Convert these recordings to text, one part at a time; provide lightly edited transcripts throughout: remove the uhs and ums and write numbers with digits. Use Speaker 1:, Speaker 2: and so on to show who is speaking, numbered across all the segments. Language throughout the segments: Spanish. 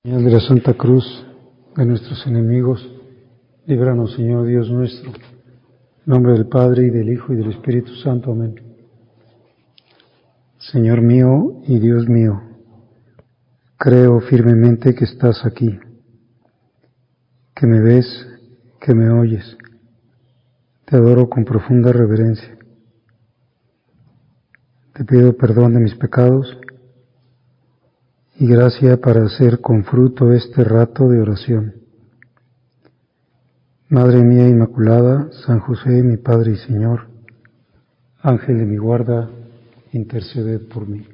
Speaker 1: Señal de la Santa Cruz de nuestros enemigos, líbranos, Señor Dios nuestro. En nombre del Padre, y del Hijo, y del Espíritu Santo. Amén. Señor mío y Dios mío, creo firmemente que estás aquí, que me ves, que me oyes. Te adoro con profunda reverencia. Te pido perdón de mis pecados y gracia para hacer con fruto este rato de oración. Madre mía Inmaculada, San José, mi Padre y Señor, Ángel de mi guarda, interceded por mí.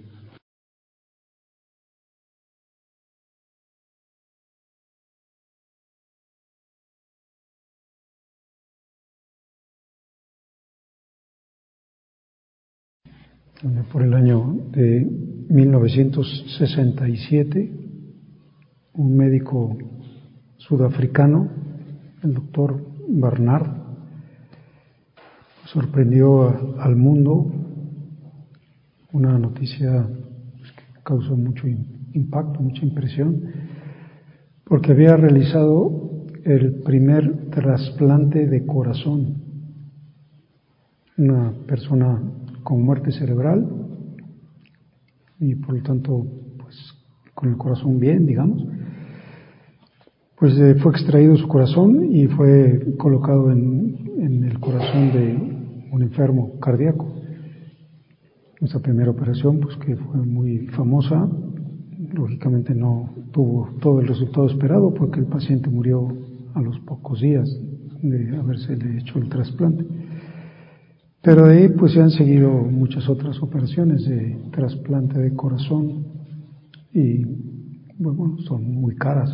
Speaker 1: Por el año de 1967, un médico sudafricano, el doctor Barnard, sorprendió al mundo una noticia que causó mucho impacto, mucha impresión, porque había realizado el primer trasplante de corazón. Una persona con muerte cerebral y por lo tanto pues con el corazón bien, digamos, pues fue extraído su corazón y fue colocado en el corazón de un enfermo cardíaco. Esa primera operación, pues que fue muy famosa, lógicamente no tuvo todo el resultado esperado porque el paciente murió a los pocos días de habérsele hecho el trasplante. Pero de ahí pues se han seguido muchas otras operaciones de trasplante de corazón y bueno, son muy caras,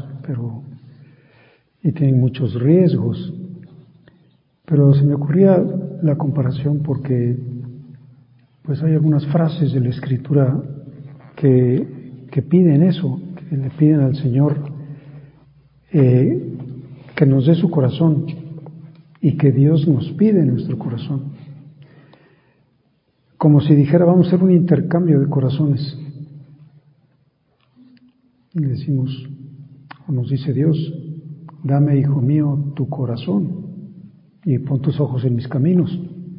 Speaker 1: y tienen muchos riesgos. Pero se me ocurría la comparación porque pues hay algunas frases de la Escritura que piden eso, que le piden al Señor que nos dé su corazón y que Dios nos pide nuestro corazón. Como si dijera, vamos a hacer un intercambio de corazones. Y le decimos, o nos dice Dios, dame, hijo mío, tu corazón y pon tus ojos en mis caminos.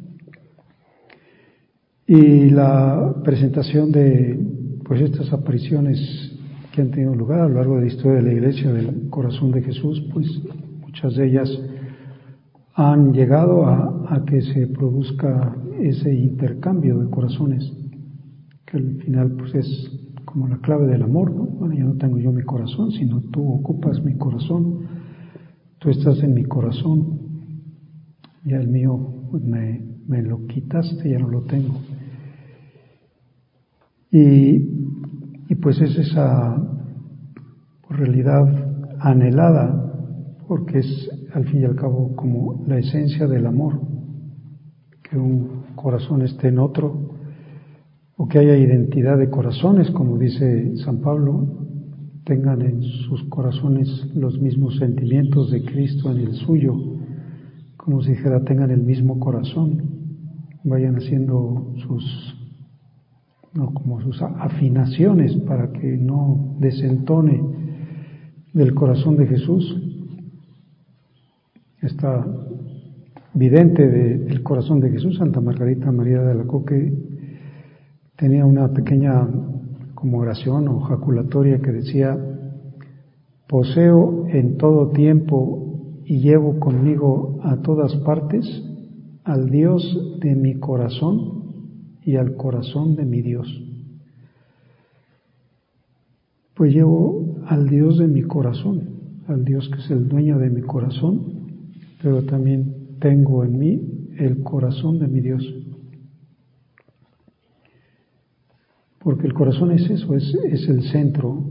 Speaker 1: Y la presentación de pues estas apariciones que han tenido lugar a lo largo de la historia de la Iglesia del corazón de Jesús, pues muchas de ellas han llegado a que se produzca ese intercambio de corazones, que al final pues es como la clave del amor, ¿no? Bueno, ya no tengo yo mi corazón, sino tú ocupas mi corazón, tú estás en mi corazón, ya el mío pues me lo quitaste, ya no lo tengo. Y pues es esa realidad anhelada, porque es al fin y al cabo como la esencia del amor, que un corazón esté en otro, o que haya identidad de corazones, como dice San Pablo, tengan en sus corazones los mismos sentimientos de Cristo en el suyo, como si dijera, tengan el mismo corazón, vayan haciendo sus afinaciones para que no desentone del corazón de Jesús. Esta vidente del corazón de Jesús, Santa Margarita María de Alacoque, tenía una pequeña como oración o jaculatoria que decía: poseo en todo tiempo y llevo conmigo a todas partes al Dios de mi corazón y al corazón de mi Dios. Pues llevo al Dios de mi corazón, al Dios que es el dueño de mi corazón, pero también tengo en mí el corazón de mi Dios. Porque el corazón es eso, es el centro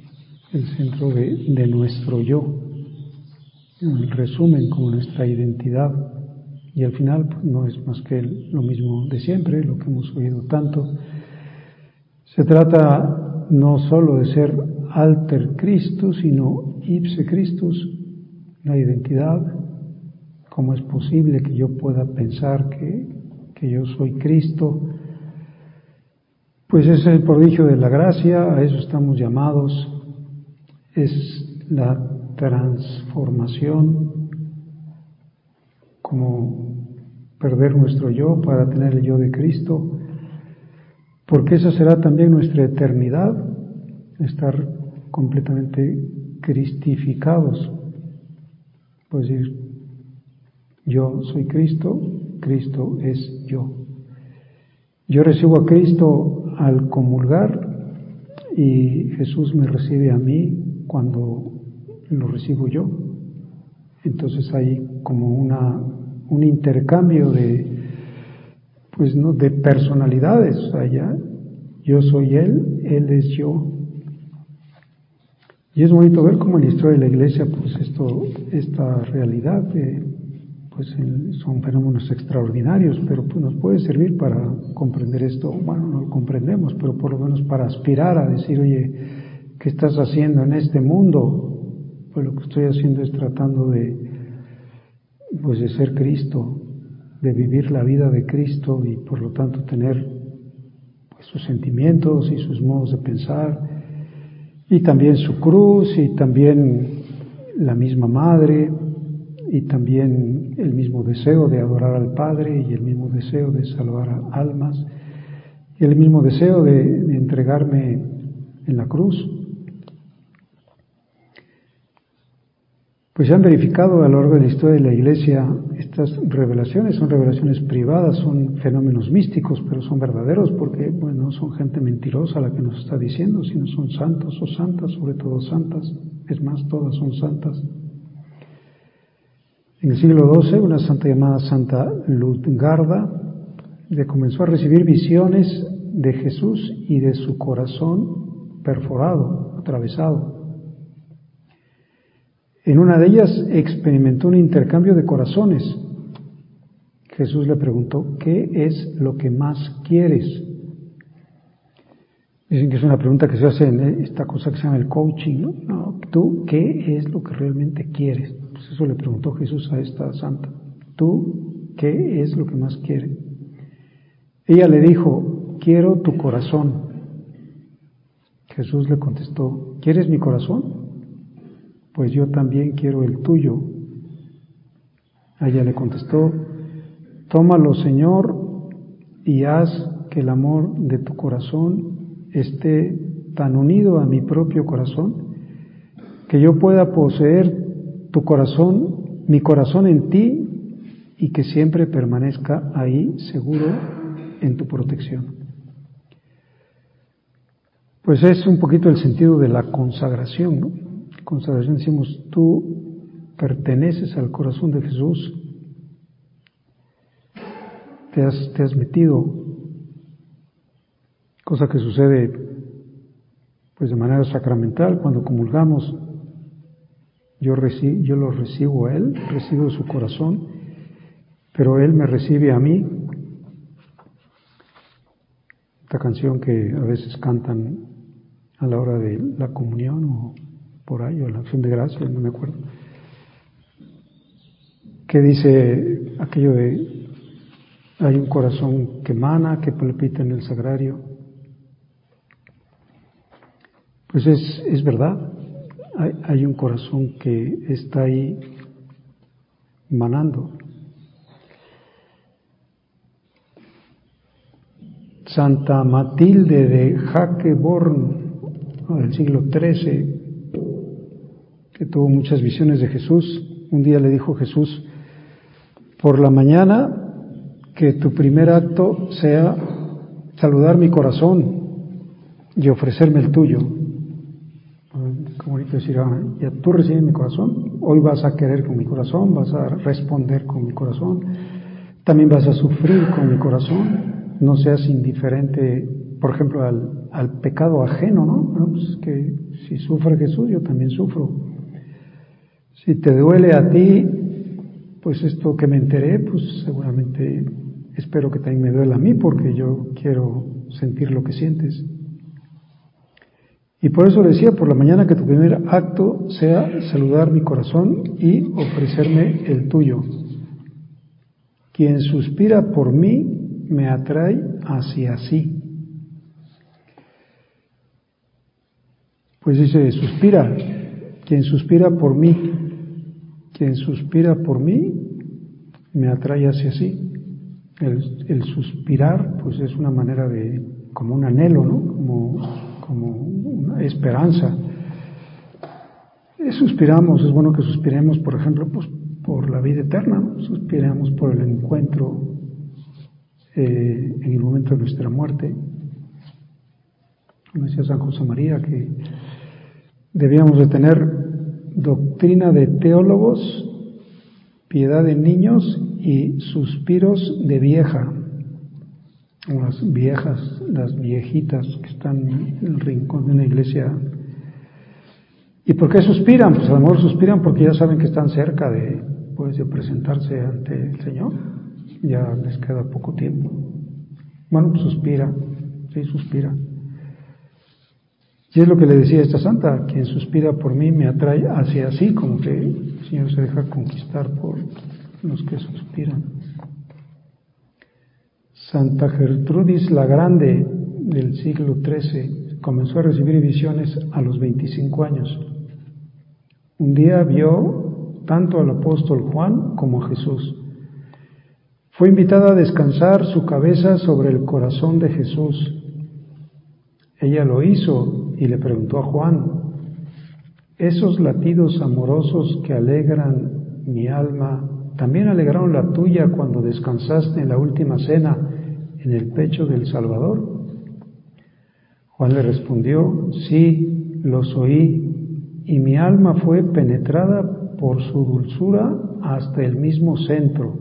Speaker 1: de nuestro yo, en resumen, como nuestra identidad, y al final pues, no es más que lo mismo de siempre, lo que hemos oído tanto. Se trata no solo de ser alter Christus, sino ipse Christus, la identidad. ¿Cómo es posible que yo pueda pensar que yo soy Cristo? Pues es el prodigio de la gracia, a eso estamos llamados, es la transformación, como perder nuestro yo para tener el yo de Cristo, porque esa será también nuestra eternidad, estar completamente cristificados, pues decir, yo soy Cristo, Cristo es yo. Yo recibo a Cristo al comulgar y Jesús me recibe a mí cuando lo recibo yo. Entonces hay como un intercambio de personalidades. O sea, ya yo soy Él es yo. Y es bonito ver cómo en la historia de la Iglesia, pues esta realidad, son fenómenos extraordinarios, pero pues nos puede servir para comprender esto. Bueno, no lo comprendemos, pero por lo menos para aspirar a decir, oye, ¿qué estás haciendo en este mundo? Pues lo que estoy haciendo es tratando de ser Cristo, de vivir la vida de Cristo y por lo tanto tener pues sus sentimientos y sus modos de pensar y también su cruz y también la misma madre y también el mismo deseo de adorar al Padre y el mismo deseo de salvar almas y el mismo deseo de entregarme en la cruz. Pues se han verificado a lo largo de la historia de la Iglesia estas revelaciones, son revelaciones privadas, son fenómenos místicos, pero son verdaderos porque, no son gente mentirosa la que nos está diciendo, sino son santos o santas, sobre todo santas, es más, todas son santas. En el siglo XII, una santa llamada Santa Lutgarda comenzó a recibir visiones de Jesús y de su corazón perforado, atravesado. En una de ellas experimentó un intercambio de corazones. Jesús le preguntó, ¿qué es lo que más quieres? Dicen que es una pregunta que se hace en esta cosa que se llama el coaching, ¿no? No, ¿tú qué es lo que realmente quieres? Pues eso le preguntó Jesús a esta santa. ¿Tú qué es lo que más quieres? Ella le dijo, quiero tu corazón. Jesús le contestó, ¿quieres mi corazón? Pues yo también quiero el tuyo. Ella le contestó, tómalo, Señor, y haz que el amor de tu corazón esté tan unido a mi propio corazón, que yo pueda poseer tu corazón, mi corazón en ti, y que siempre permanezca ahí seguro en tu protección. Pues es un poquito el sentido de la consagración, ¿no? Consagración decimos, tú perteneces al corazón de Jesús, te has metido, cosa que sucede pues de manera sacramental cuando comulgamos. Yo lo recibo a Él, recibo su corazón, pero Él me recibe a mí. Esta canción que a veces cantan a la hora de la comunión o por ahí, o la acción de gracias, no me acuerdo, que dice aquello de hay un corazón que emana, que palpita en el sagrario. Pues es verdad, hay un corazón que está ahí manando. Santa Matilde de Hackeborn, del siglo XIII, que tuvo muchas visiones de Jesús, un día le dijo Jesús, por la mañana que tu primer acto sea saludar mi corazón y ofrecerme el tuyo. Como ahorita decir, ya tú recibes mi corazón, hoy vas a querer con mi corazón, vas a responder con mi corazón, también vas a sufrir con mi corazón, no seas indiferente, por ejemplo, al pecado ajeno, ¿no? Bueno, pues que si sufre Jesús, yo también sufro. Si te duele a ti, pues esto que me enteré, pues seguramente espero que también me duela a mí, porque yo quiero sentir lo que sientes. Y por eso le decía, por la mañana que tu primer acto sea saludar mi corazón y ofrecerme el tuyo. Quien suspira por mí me atrae hacia sí. Pues dice, suspira, quien suspira por mí me atrae hacia sí. El suspirar, pues es una manera de, como un anhelo, ¿no? Como una esperanza. Suspiramos, es bueno que suspiremos, por ejemplo, pues por la vida eterna, ¿no? Suspiramos por el encuentro en el momento de nuestra muerte. Como decía San José María, que debíamos de tener doctrina de teólogos, piedad de niños y suspiros de vieja. Las viejas, las viejitas que están en el rincón de una iglesia. ¿Y por qué suspiran? Pues a lo mejor suspiran porque ya saben que están cerca de presentarse ante el Señor. Ya les queda poco tiempo. Bueno, pues suspira, sí, suspira. Y es lo que le decía esta santa: quien suspira por mí me atrae hacia sí, como que el Señor se deja conquistar por los que suspiran. Santa Gertrudis la Grande, del siglo XIII, comenzó a recibir visiones a los 25 años. Un día vio tanto al apóstol Juan como a Jesús. Fue invitada a descansar su cabeza sobre el corazón de Jesús. Ella lo hizo y le preguntó a Juan: ¿esos latidos amorosos que alegran mi alma también alegraron la tuya cuando descansaste en la última cena en el pecho del Salvador? Juan le respondió: sí, los oí, y mi alma fue penetrada por su dulzura hasta el mismo centro.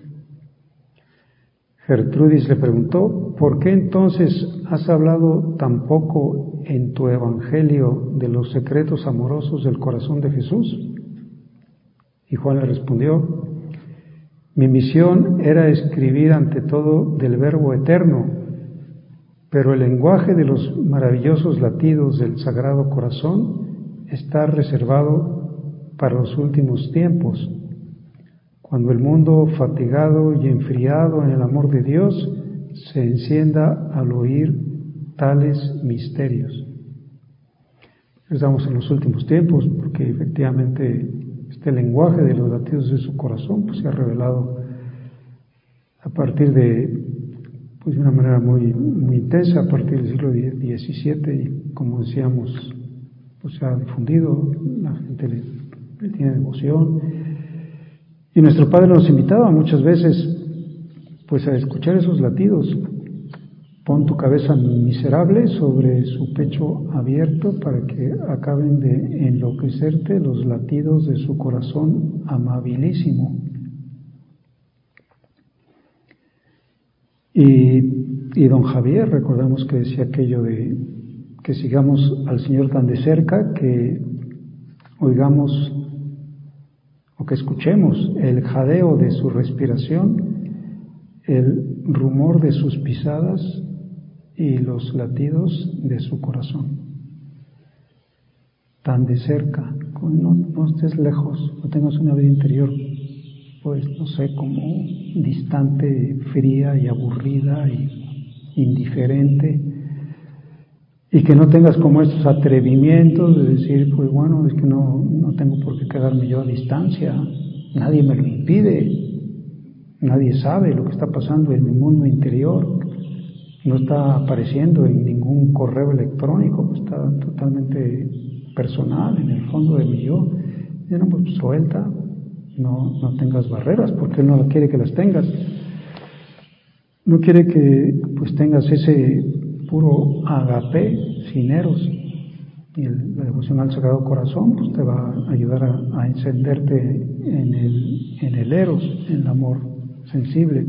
Speaker 1: Gertrudis le preguntó: ¿por qué entonces has hablado tan poco en tu evangelio de los secretos amorosos del corazón de Jesús? Y Juan le respondió: mi misión era escribir ante todo del Verbo eterno, pero el lenguaje de los maravillosos latidos del Sagrado Corazón está reservado para los últimos tiempos, cuando el mundo fatigado y enfriado en el amor de Dios se encienda al oír tales misterios. Estamos en los últimos tiempos, porque efectivamente este lenguaje de los latidos de su corazón pues se ha revelado a partir de una manera muy intensa a partir del siglo XVII, y como decíamos, pues se ha difundido, la gente le tiene devoción. Y nuestro Padre nos invitaba muchas veces pues a escuchar esos latidos. Pon tu cabeza miserable sobre su pecho abierto para que acaben de enloquecerte los latidos de su corazón amabilísimo. Y don Javier, recordamos que decía aquello de que sigamos al Señor tan de cerca, que oigamos o que escuchemos el jadeo de su respiración, el rumor de sus pisadas y los latidos de su corazón. Tan de cerca, no estés lejos, no tengas una vida interior, pues no sé, como distante, fría y aburrida y indiferente, y que no tengas como estos atrevimientos de decir, pues bueno, es que no tengo por qué quedarme yo a distancia, nadie me lo impide, nadie sabe lo que está pasando en mi mundo interior, no está apareciendo en ningún correo electrónico, está totalmente personal en el fondo de mi yo. Y no, pues suelta, no tengas barreras, porque Él no quiere que las tengas. No quiere que pues tengas ese puro agape sin eros. Y la devoción al Sagrado Corazón pues te va a ayudar a encenderte en el eros, en el amor sensible.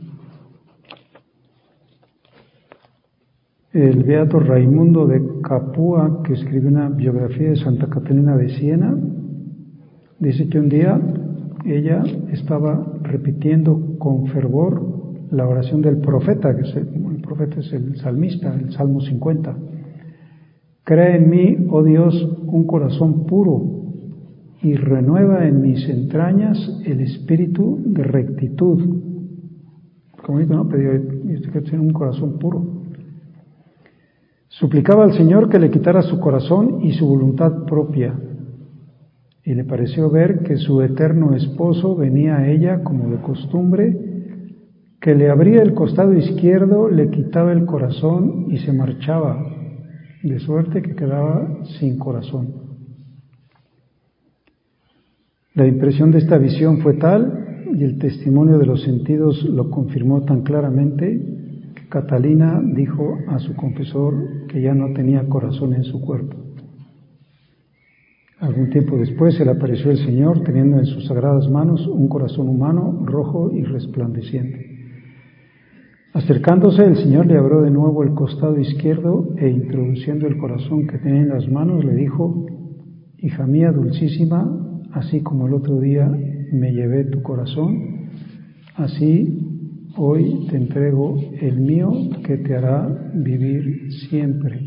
Speaker 1: El beato Raimundo de Capua, que escribió una biografía de Santa Catalina de Siena, dice que un día ella estaba repitiendo con fervor la oración del profeta, que el profeta es el salmista, el Salmo 50. Crea en mí, oh Dios, un corazón puro y renueva en mis entrañas el espíritu de rectitud. Como digo, ¿no? Pedía que tiene un corazón puro. Suplicaba al Señor que le quitara su corazón y su voluntad propia y le pareció ver que su eterno esposo venía a ella como de costumbre, que le abría el costado izquierdo, le quitaba el corazón y se marchaba, de suerte que quedaba sin corazón. La impresión de esta visión fue tal, y el testimonio de los sentidos lo confirmó tan claramente, que Catalina dijo a su confesor que ya no tenía corazón en su cuerpo. Algún tiempo después se le apareció el Señor teniendo en sus sagradas manos un corazón humano rojo y resplandeciente. Acercándose, el Señor le abrió de nuevo el costado izquierdo e introduciendo el corazón que tenía en las manos le dijo: hija mía dulcísima, así como el otro día me llevé tu corazón, así hoy te entrego el mío que te hará vivir siempre.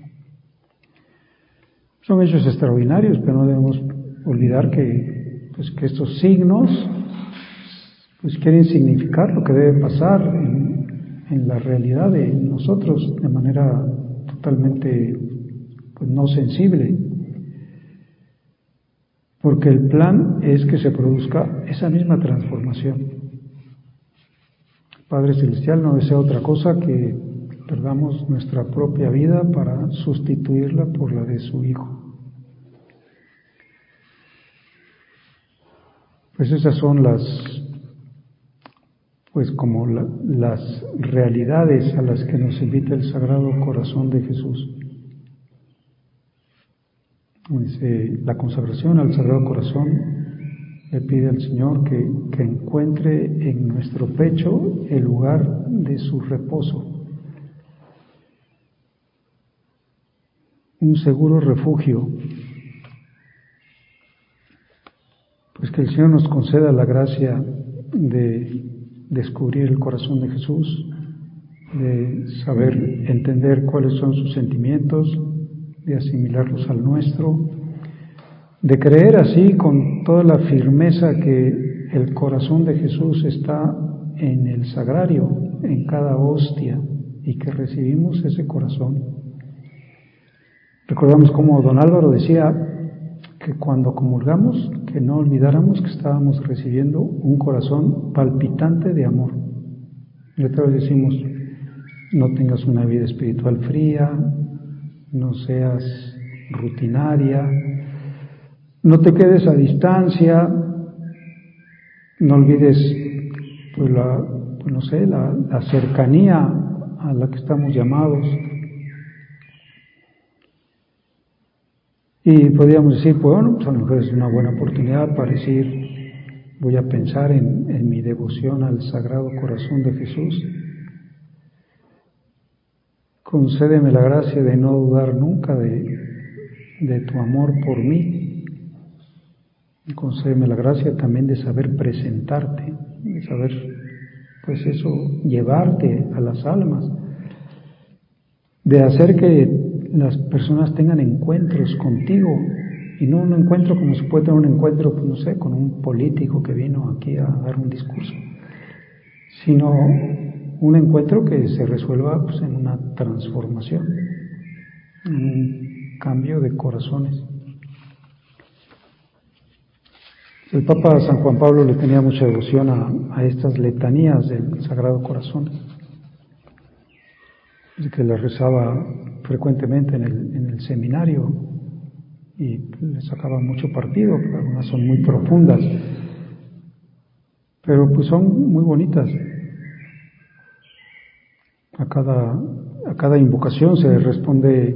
Speaker 1: Son hechos extraordinarios, pero no debemos olvidar que estos signos quieren significar lo que debe pasar en la realidad de nosotros de manera totalmente no sensible. Porque el plan es que se produzca esa misma transformación. El Padre Celestial no desea otra cosa que perdamos nuestra propia vida para sustituirla por la de su Hijo. Pues esas son las realidades a las que nos invita el Sagrado Corazón de Jesús. La consagración al Sagrado Corazón le pide al Señor que encuentre en nuestro pecho el lugar de su reposo, un seguro refugio. Pues que el Señor nos conceda la gracia de descubrir el corazón de Jesús, de saber entender cuáles son sus sentimientos, de asimilarlos al nuestro, de creer así con toda la firmeza que el corazón de Jesús está en el sagrario, en cada hostia, y que recibimos ese corazón. Recordamos como don Álvaro decía que cuando comulgamos, que no olvidáramos que estábamos recibiendo un corazón palpitante de amor. Y otra vez decimos, no tengas una vida espiritual fría, no seas rutinaria, no te quedes a distancia, no olvides la cercanía a la que estamos llamados. Y podríamos decir, bueno, pues a lo mejor es una buena oportunidad para decir, voy a pensar en mi devoción al Sagrado Corazón de Jesús. Concédeme la gracia de no dudar nunca de tu amor por mí. Concédeme la gracia también de saber presentarte, de saber, llevarte a las almas, de hacer que las personas tengan encuentros contigo, y no un encuentro como se puede tener un encuentro, con un político que vino aquí a dar un discurso, sino un encuentro que se resuelva en una transformación, en un cambio de corazones. El Papa San Juan Pablo le tenía mucha devoción a estas letanías del Sagrado Corazón, que las rezaba frecuentemente en el seminario y le sacaba mucho partido, algunas son muy profundas, pero son muy bonitas. A cada invocación se responde: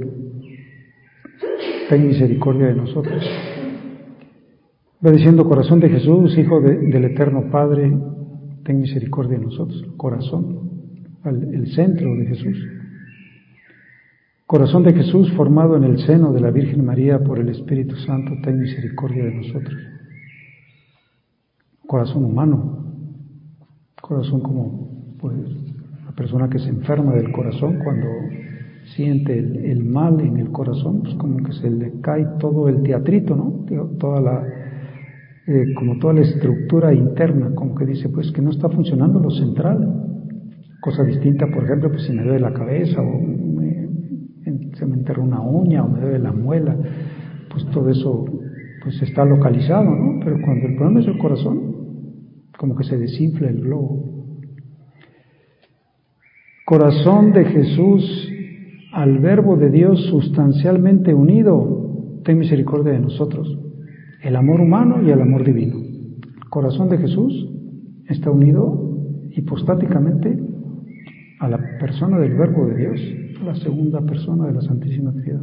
Speaker 1: ten misericordia de nosotros. Va diciendo: corazón de Jesús, Hijo del Eterno Padre, ten misericordia de nosotros. Corazón, el centro de Jesús. Corazón de Jesús, formado en el seno de la Virgen María por el Espíritu Santo, ten misericordia de nosotros. Corazón humano, corazón como la persona que se enferma del corazón, cuando siente el mal en el corazón, como que se le cae todo el teatrito, ¿no? Toda la estructura interna, como que dice, que no está funcionando lo central. Cosa distinta, por ejemplo, si me duele la cabeza o se me enterra una uña o me duele la muela, todo eso pues está localizado, ¿no? Pero cuando el problema es el corazón, como que se desinfla el globo. Corazón de Jesús al Verbo de Dios sustancialmente unido, ten misericordia de nosotros. El amor humano y el amor divino. El corazón de Jesús está unido hipostáticamente a la persona del Verbo de Dios, a la segunda persona de la Santísima Trinidad.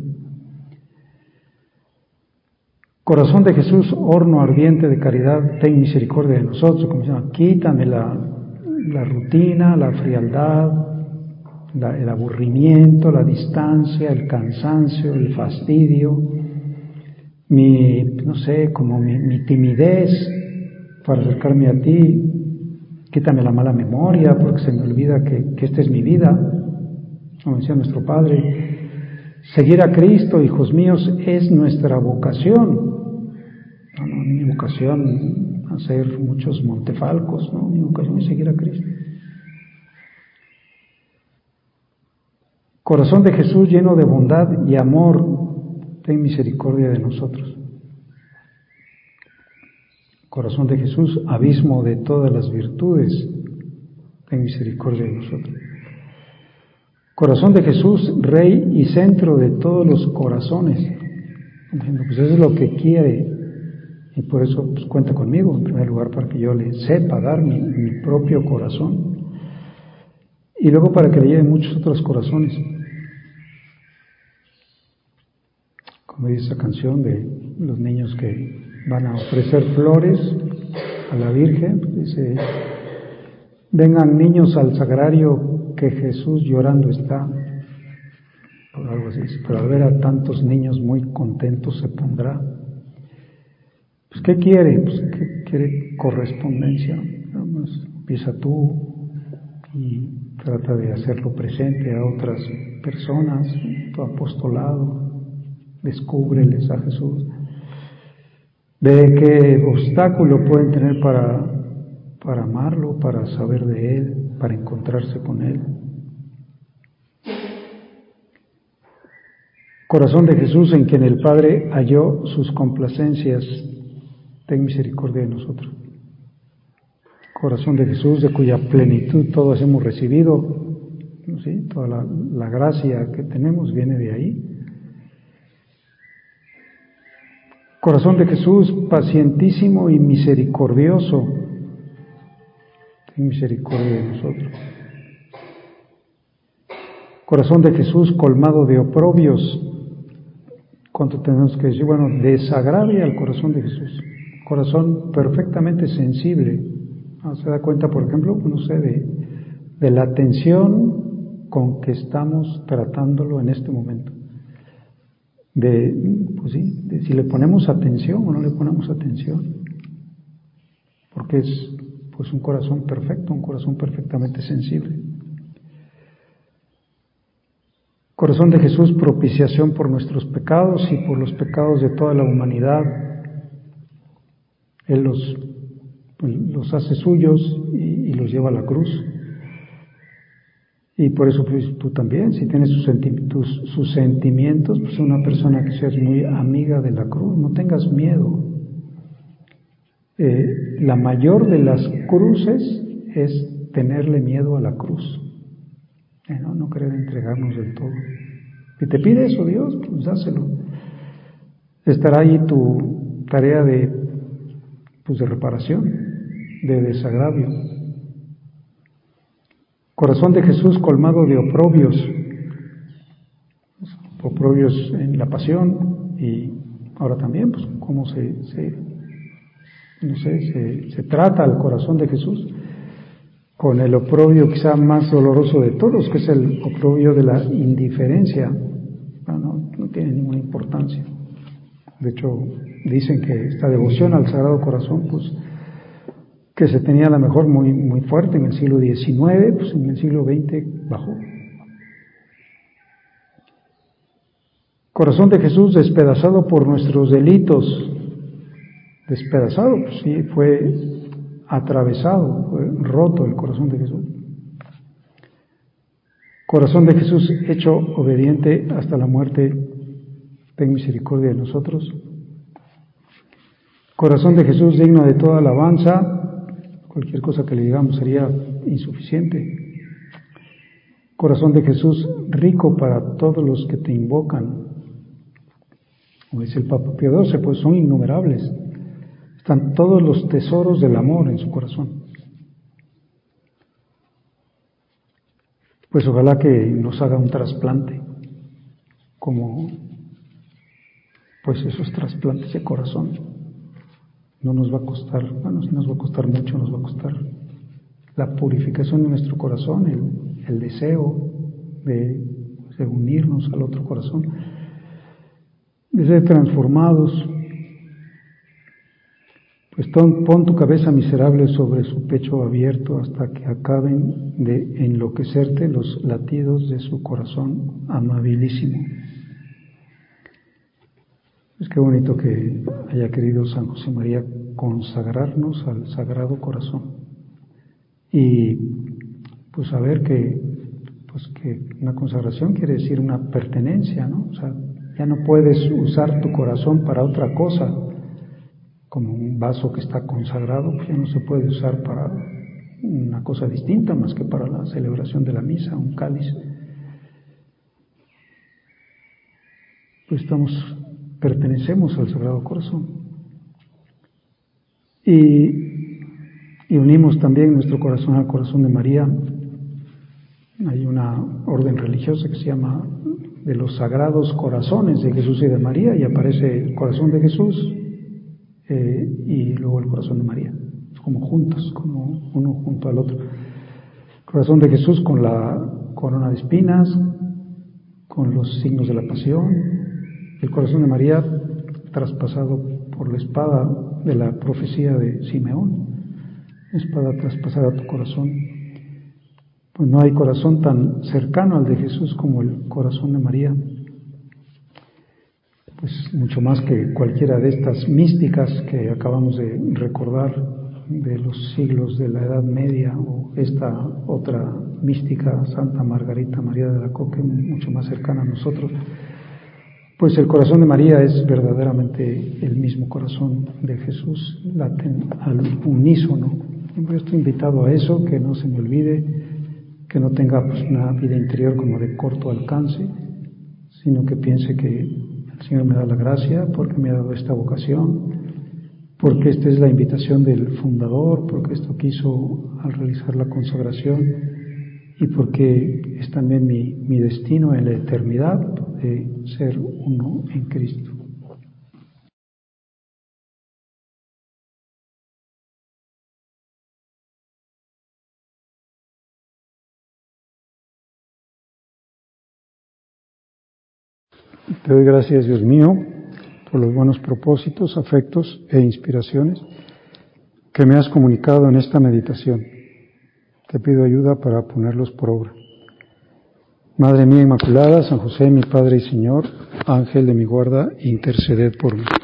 Speaker 1: Corazón de Jesús, horno ardiente de caridad, ten misericordia de nosotros. Como se llama, quítame la rutina, la frialdad, el aburrimiento, la distancia, el cansancio, el fastidio, mi timidez para acercarme a ti. Quítame la mala memoria, porque se me olvida que esta es mi vida, como decía nuestro Padre. Seguir a Cristo, hijos míos, es nuestra vocación. No, mi vocación hacer muchos montefalcos, no, mi vocación es seguir a Cristo. Corazón de Jesús lleno de bondad y amor, ten misericordia de nosotros. Corazón de Jesús, abismo de todas las virtudes, ten misericordia de nosotros. Corazón de Jesús, Rey y centro de todos los corazones. Pues eso es lo que quiere, y por eso pues, cuenta conmigo, en primer lugar, para que yo le sepa dar mi propio corazón, y luego para que le lleve muchos otros corazones. Como dice esa canción de los niños que van a ofrecer flores a la Virgen, dice: vengan niños al sagrario que Jesús llorando está, o algo así. Pero al ver a tantos niños muy contentos se pondrá. Pues ¿qué quiere? Pues ¿qué quiere? Correspondencia. Vamos, empieza tú y trata de hacerlo presente a otras personas, tu apostolado, descúbreles a Jesús. Ve qué obstáculo pueden tener para amarlo, para saber de Él, para encontrarse con Él. Corazón de Jesús en quien el Padre halló sus complacencias, ten misericordia de nosotros. Corazón de Jesús de cuya plenitud todos hemos recibido, ¿sí? Toda la gracia que tenemos viene de ahí. Corazón de Jesús pacientísimo y misericordioso, ten misericordia de nosotros. Corazón de Jesús colmado de oprobios. ¿Cuánto tenemos que decir? Bueno, desagravia al corazón de Jesús. Corazón perfectamente sensible. Se da cuenta, por ejemplo, de la atención con que estamos tratándolo en este momento. De si le ponemos atención o no le ponemos atención. Porque es pues un corazón perfecto, un corazón perfectamente sensible. Corazón de Jesús, propiciación por nuestros pecados y por los pecados de toda la humanidad. Él los hace suyos y los lleva a la cruz. Y por eso pues, tú también, si tienes sus sentimientos, pues una persona que seas muy amiga de la cruz, no tengas miedo. La mayor de las cruces es tenerle miedo a la cruz. No querer entregarnos del todo. Si te pide eso Dios, pues dáselo. Estará ahí tu tarea de reparación, de desagravio. Corazón de Jesús colmado de oprobios en la pasión, y ahora también, pues cómo se trata al corazón de Jesús, con el oprobio quizá más doloroso de todos, que es el oprobio de la indiferencia. No tiene ninguna importancia. De hecho, dicen que esta devoción al Sagrado Corazón, pues, que se tenía a lo mejor muy, muy fuerte en el siglo XIX, pues en el siglo XX bajó. Corazón de Jesús despedazado por nuestros delitos. Despedazado, pues sí, fue atravesado, fue roto el corazón de Jesús. Corazón de Jesús hecho obediente hasta la muerte, ten misericordia de nosotros. Corazón de Jesús digno de toda alabanza, cualquier cosa que le digamos sería insuficiente. Corazón de Jesús rico para todos los que te invocan. Como dice el Papa Pío XII, pues son innumerables. Están todos los tesoros del amor en su corazón. Pues ojalá que nos haga un trasplante, como pues esos trasplantes de corazón. No nos va a costar, bueno, sí nos va a costar mucho, nos va a costar la purificación de nuestro corazón, el deseo de unirnos al otro corazón, de ser transformados. Pues pon tu cabeza miserable sobre su pecho abierto hasta que acaben de enloquecerte los latidos de su corazón amabilísimo. Es que bonito que haya querido San José María consagrarnos al Sagrado Corazón y pues saber que una consagración quiere decir una pertenencia, ¿no? O sea, ya no puedes usar tu corazón para otra cosa. Como un vaso que está consagrado, pues ya no se puede usar para una cosa distinta más que para la celebración de la misa, un cáliz. Pues pertenecemos al Sagrado Corazón. Y unimos también nuestro corazón al corazón de María. Hay una orden religiosa que se llama de los Sagrados Corazones de Jesús y de María, y aparece el corazón de Jesús y luego el corazón de María, como juntos, como uno junto al otro. El corazón de Jesús con la corona de espinas, con los signos de la pasión. El corazón de María traspasado por la espada de la profecía de Simeón, espada traspasada a tu corazón. Pues no hay corazón tan cercano al de Jesús como el corazón de María. Pues mucho más que cualquiera de estas místicas que acabamos de recordar de los siglos de la Edad Media, o esta otra mística, Santa Margarita María de Alacoque, mucho más cercana a nosotros. Pues el corazón de María es verdaderamente el mismo corazón de Jesús, laten al unísono. Yo estoy invitado a eso, que no se me olvide, que no tenga pues una vida interior como de corto alcance, sino que piense que el Señor me da la gracia porque me ha dado esta vocación, porque esta es la invitación del fundador, porque esto quiso al realizar la consagración y porque es también mi destino en la eternidad de ser uno en Cristo. Te doy gracias, Dios mío, por los buenos propósitos, afectos e inspiraciones que me has comunicado en esta meditación. Te pido ayuda para ponerlos por obra. Madre mía Inmaculada, San José, mi Padre y Señor, Ángel de mi guarda, interceded por mí.